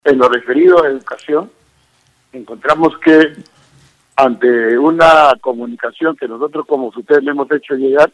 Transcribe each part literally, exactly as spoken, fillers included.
En lo referido a educación, encontramos que ante una comunicación que nosotros como ustedes le hemos hecho llegar,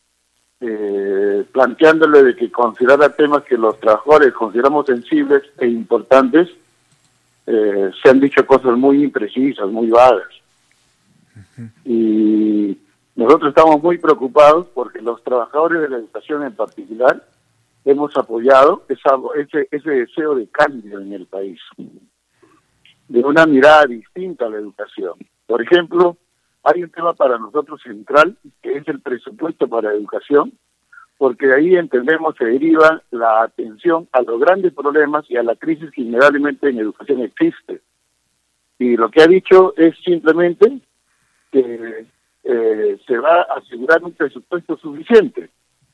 eh, planteándole de que considerara temas que los trabajadores consideramos sensibles e importantes, eh, se han dicho cosas muy imprecisas, muy vagas. Uh-huh. Y nosotros estamos muy preocupados porque los trabajadores de la educación en particular hemos apoyado esa, ese, ese deseo de cambio en el país, de una mirada distinta a la educación. Por ejemplo, hay un tema para nosotros central, que es el presupuesto para educación, porque de ahí entendemos se deriva la atención a los grandes problemas y a la crisis que innegablemente en educación existe. Y lo que ha dicho es simplemente que eh, se va a asegurar un presupuesto suficiente.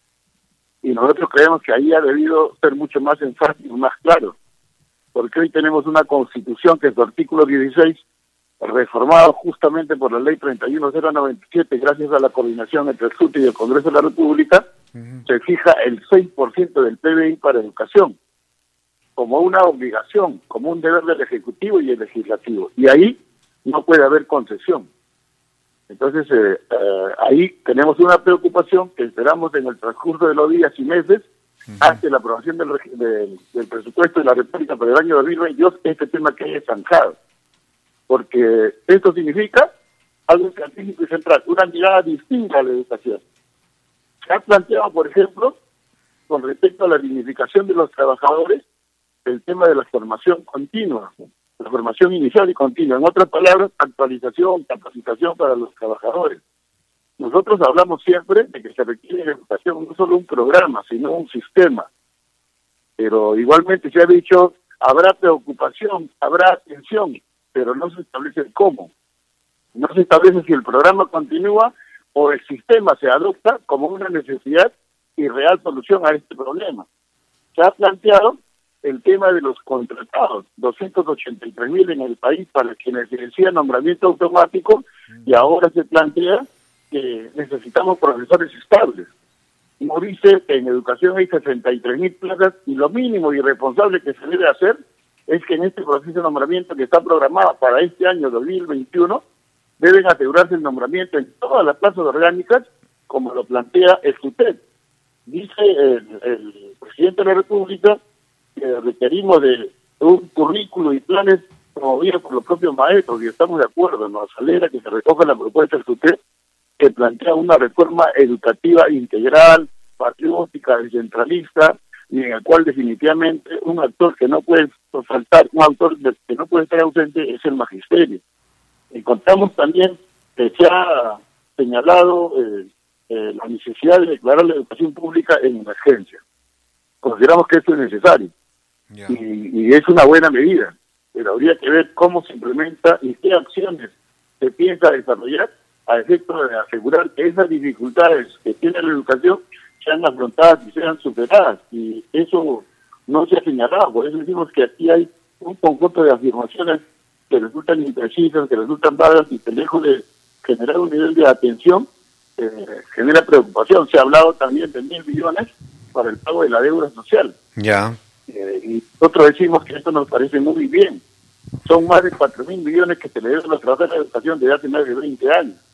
Y nosotros creemos que ahí ha debido ser mucho más enfático, más claro, porque hoy tenemos una constitución que en su artículo dieciséis, reformado justamente por la ley treinta y uno mil noventa y siete, gracias a la coordinación entre el S U T y el Congreso de la República, uh-huh. se fija el seis por ciento del P B I para educación, como una obligación, como un deber del Ejecutivo y el Legislativo, y ahí no puede haber concesión. Entonces, eh, eh, ahí tenemos una preocupación que esperamos en el transcurso de los días y meses, uh-huh. hasta la aprobación del, del, del presupuesto de la República para el año dos mil veintidós, este tema quede zanjado. Porque esto significa algo estratégico y central, una mirada distinta a la educación. Se ha planteado, por ejemplo, con respecto a la dignificación de los trabajadores, el tema de la formación continua, la formación inicial y continua. En otras palabras, actualización, capacitación para los trabajadores. Nosotros hablamos siempre de que se requiere en educación no solo un programa, sino un sistema. Pero igualmente se ha dicho, habrá preocupación, habrá atención, pero no se establece el cómo. No se establece si el programa continúa o el sistema se adopta como una necesidad y real solución a este problema. Se ha planteado el tema de los contratados, doscientos ochenta y tres mil en el país para quienes se decía nombramiento automático, y ahora se plantea que necesitamos profesores estables. Como dice, en educación hay sesenta y tres mil plazas y lo mínimo irresponsable que se debe hacer es que en este proceso de nombramiento que está programado para este año dos mil veintiuno, deben asegurarse el nombramiento en todas las plazas orgánicas, como lo plantea el S U T E P. Dice el, el presidente de la República que requerimos de un currículo y planes promovidos por los propios maestros, y estamos de acuerdo, nos alegra que se recoja la propuesta del S U T E P, que plantea una reforma educativa integral, patriótica, descentralista, y en el cual definitivamente un actor que no puede faltar, un actor que no puede estar ausente es el magisterio. Encontramos también que se ha señalado eh, eh, la necesidad de declarar la educación pública en emergencia. Consideramos que esto es necesario, yeah. y, y es una buena medida, pero habría que ver cómo se implementa y qué acciones se piensa desarrollar a efecto de asegurar que esas dificultades que tiene la educación sean afrontadas y sean superadas, y eso no se ha señalado. Por eso decimos que aquí hay un conjunto de afirmaciones que resultan imprecisas, que resultan vagas, y que lejos de generar un nivel de atención, eh, genera preocupación. Se ha hablado también de mil millones para el pago de la deuda social. Ya. Eh, y nosotros decimos que esto nos parece muy bien. Son más de cuatro mil millones que se le deben a los trabajadores de la educación desde hace más de veinte años.